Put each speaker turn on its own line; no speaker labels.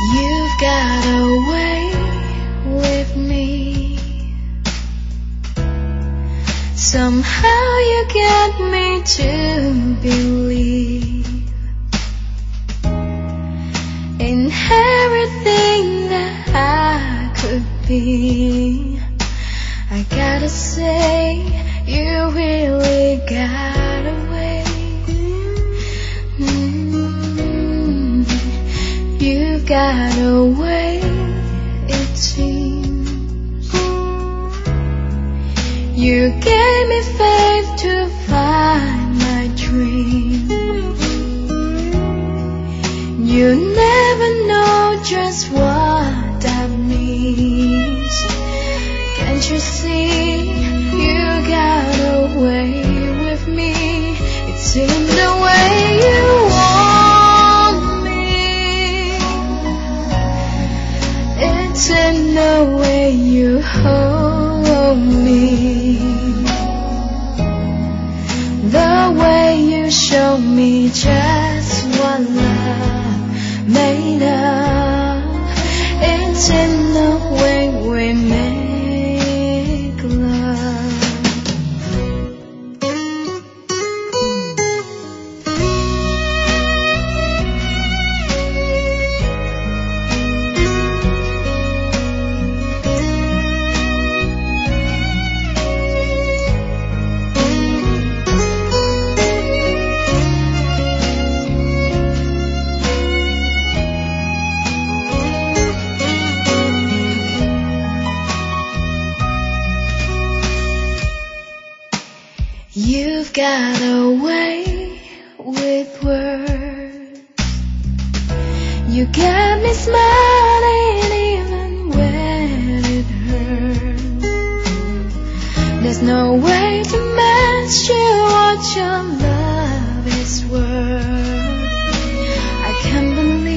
You've got away with me. Somehow you get me to believe in everything that I could be. I gotta say, you really got away. You got away, it seems. You gave me faith to find my dream. You never know just what that means. Can't you see, you got away with me. It's in the way you want me. It's in the way you hold me. The way you show me just what love made of. It's in the way we make love. You've got away with words. You got me smiling even when it hurts. There's no way to measure what your love is worth. I can't believe